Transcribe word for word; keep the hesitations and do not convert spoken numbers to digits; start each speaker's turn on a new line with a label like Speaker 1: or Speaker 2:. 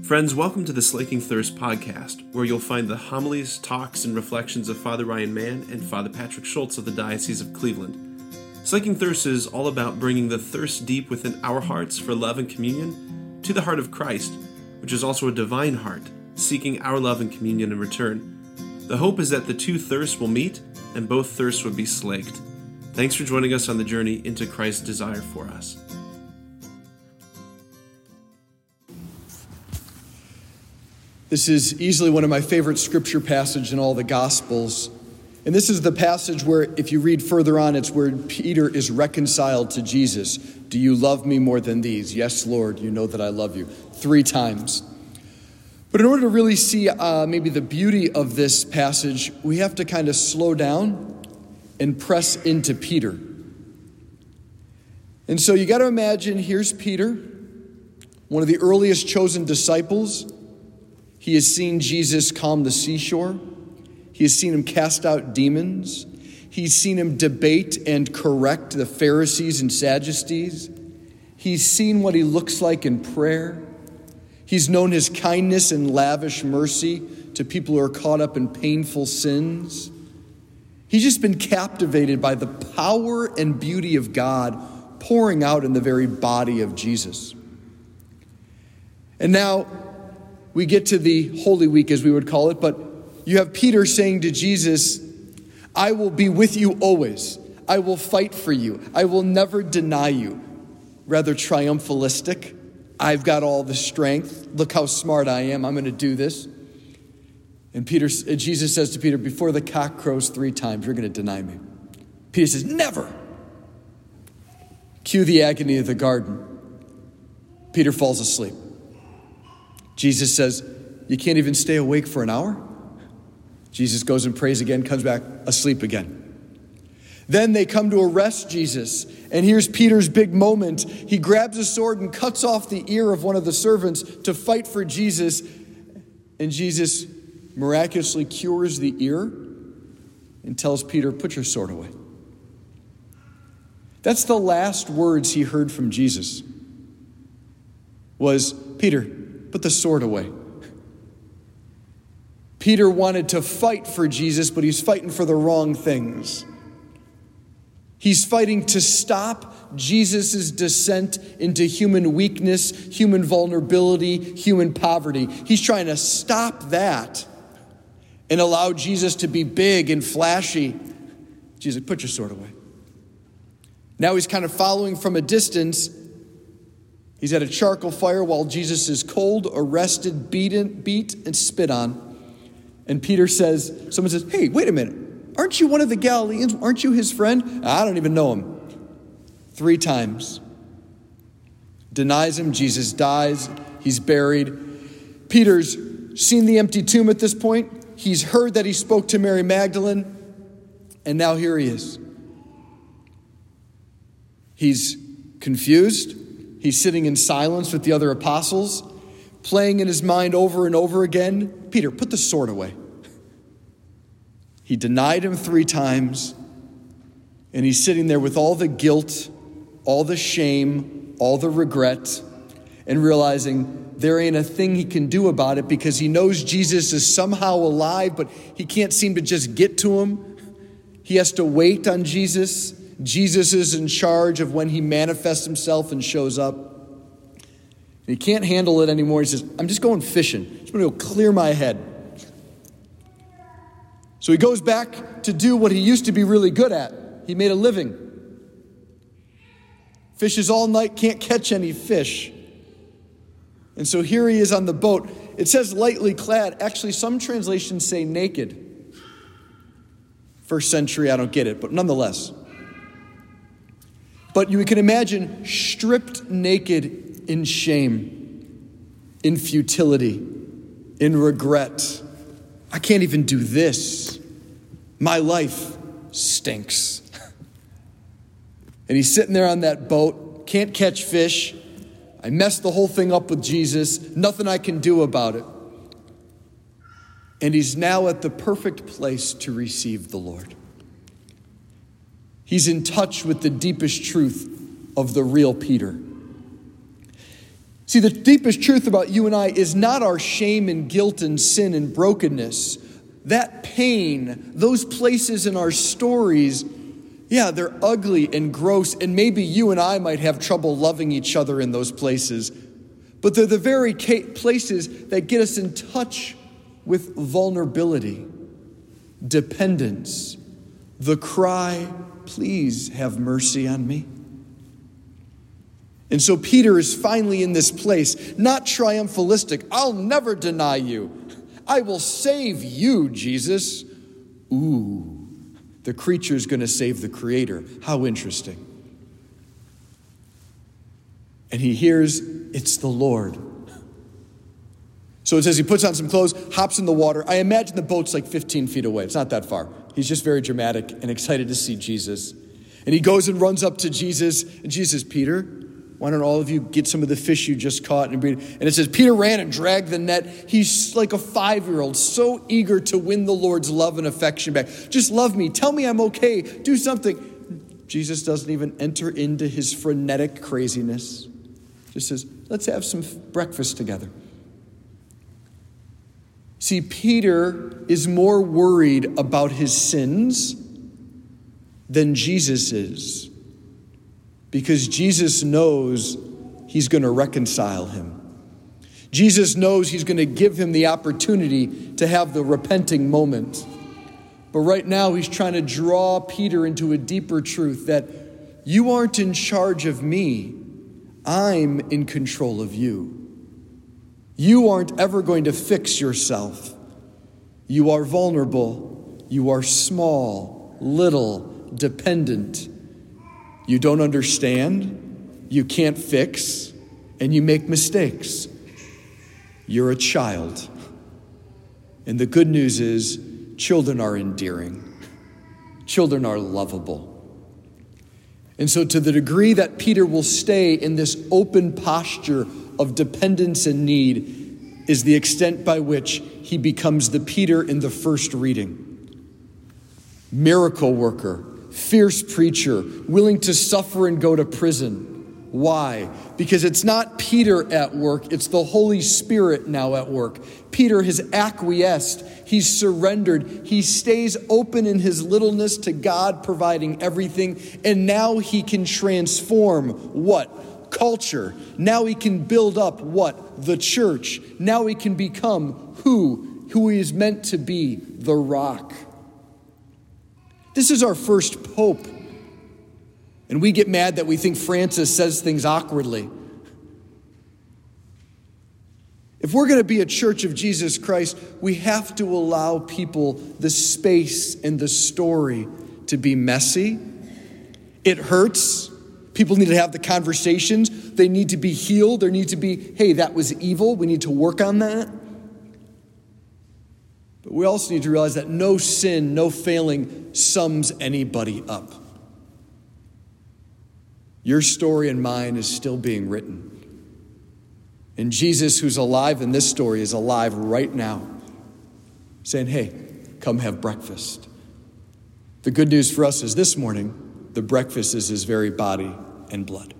Speaker 1: Friends, welcome to the Slaking Thirst podcast, where you'll find the homilies, talks, and reflections of Father Ryan Mann and Father Patrick Schultz of the Diocese of Cleveland. Slaking Thirst is all about bringing the thirst deep within our hearts for love and communion to the heart of Christ, which is also a divine heart, seeking our love and communion in return. The hope is that the two thirsts will meet and both thirsts would be slaked. Thanks for joining us on the journey into Christ's desire for us.
Speaker 2: This is easily one of my favorite scripture passages in all the Gospels. And this is the passage where, if you read further on, it's where Peter is reconciled to Jesus. Do you love me more than these? Yes, Lord, you know that I love you. Three times. But in order to really see uh, maybe the beauty of this passage, we have to kind of slow down and press into Peter. And so you got to imagine, here's Peter, one of the earliest chosen disciples. He has seen Jesus calm the seashore. He has seen him cast out demons. He's seen him debate and correct the Pharisees and Sadducees. He's seen what he looks like in prayer. He's known his kindness and lavish mercy to people who are caught up in painful sins. He's just been captivated by the power and beauty of God pouring out in the very body of Jesus. And now, we get to the Holy Week, as we would call it, but you have Peter saying to Jesus, I will be with you always. I will fight for you. I will never deny you. Rather triumphalistic. I've got all the strength. Look how smart I am. I'm going to do this. And Peter, Jesus says to Peter, before the cock crows three times, you're going to deny me. Peter says, never. Cue the agony of the garden. Peter falls asleep. Jesus says, you can't even stay awake for an hour? Jesus goes and prays again, comes back asleep again. Then they come to arrest Jesus. And here's Peter's big moment. He grabs a sword and cuts off the ear of one of the servants to fight for Jesus. And Jesus miraculously cures the ear and tells Peter, put your sword away. That's the last words he heard from Jesus. Was, Peter, put the sword away. Peter wanted to fight for Jesus, but he's fighting for the wrong things. He's fighting to stop Jesus' descent into human weakness, human vulnerability, human poverty. He's trying to stop that and allow Jesus to be big and flashy. Jesus, put your sword away. Now he's kind of following from a distance. He's at a charcoal fire while Jesus is cold, arrested, beaten, beat, and spit on. And Peter says, someone says, hey, wait a minute. Aren't you one of the Galileans? Aren't you his friend? I don't even know him. Three times. Denies him. Jesus dies. He's buried. Peter's seen the empty tomb at this point. He's heard that he spoke to Mary Magdalene. And now here he is. He's confused. He's sitting in silence with the other apostles, playing in his mind over and over again, Peter, put the sword away. He denied him three times, and he's sitting there with all the guilt, all the shame, all the regret, and realizing there ain't a thing he can do about it because he knows Jesus is somehow alive, but he can't seem to just get to him. He has to wait on Jesus. Jesus is in charge of when he manifests himself and shows up. And he can't handle it anymore. He says, I'm just going fishing. I'm just going to go clear my head. So he goes back to do what he used to be really good at. He made a living. Fishes all night, can't catch any fish. And so here he is on the boat. It says lightly clad. Actually, some translations say naked. First century, I don't get it, but nonetheless. But you can imagine stripped naked in shame, in futility, in regret. I can't even do this. My life stinks. And he's sitting there on that boat, can't catch fish. I messed the whole thing up with Jesus. Nothing I can do about it. And he's now at the perfect place to receive the Lord. He's in touch with the deepest truth of the real Peter. See, the deepest truth about you and I is not our shame and guilt and sin and brokenness. That pain, those places in our stories, yeah, they're ugly and gross, and maybe you and I might have trouble loving each other in those places. But they're the very places that get us in touch with vulnerability, dependence, the cry, please have mercy on me. And so Peter is finally in this place, not triumphalistic. I'll never deny you. I will save you, Jesus. Ooh, the creature's going to save the creator. How interesting. And he hears it's the Lord. So it says he puts on some clothes, hops in the water. I imagine the boat's like fifteen feet away. It's not that far. He's just very dramatic and excited to see Jesus. And he goes and runs up to Jesus. And Jesus, Peter, why don't all of you get some of the fish you just caught? And it says, Peter ran and dragged the net. He's like a five-year-old, so eager to win the Lord's love and affection back. Just love me. Tell me I'm okay. Do something. Jesus doesn't even enter into his frenetic craziness. Just says, let's have some breakfast together. See, Peter is more worried about his sins than Jesus is, because Jesus knows he's going to reconcile him. Jesus knows he's going to give him the opportunity to have the repenting moment. But right now he's trying to draw Peter into a deeper truth that you aren't in charge of me. I'm in control of you. You aren't ever going to fix yourself. You are vulnerable. You are small, little, dependent. You don't understand. You can't fix. And you make mistakes. You're a child. And the good news is, children are endearing. Children are lovable. And so to the degree that Peter will stay in this open posture of dependence and need is the extent by which he becomes the Peter in the first reading. Miracle worker, fierce preacher, willing to suffer and go to prison. Why? Because it's not Peter at work, it's the Holy Spirit now at work. Peter has acquiesced, he's surrendered, he stays open in his littleness to God providing everything, and now he can transform what? Culture. Now he can build up what? The church. Now he can become who? Who he is meant to be, the rock. This is our first pope. And we get mad that we think Francis says things awkwardly. If we're going to be a church of Jesus Christ, we have to allow people the space and the story to be messy. It hurts. People need to have the conversations. They need to be healed. There need to be, hey, that was evil. We need to work on that. But we also need to realize that no sin, no failing sums anybody up. Your story and mine is still being written. And Jesus, who's alive in this story, is alive right now, saying, hey, come have breakfast. The good news for us is this morning, the breakfast is his very body and blood.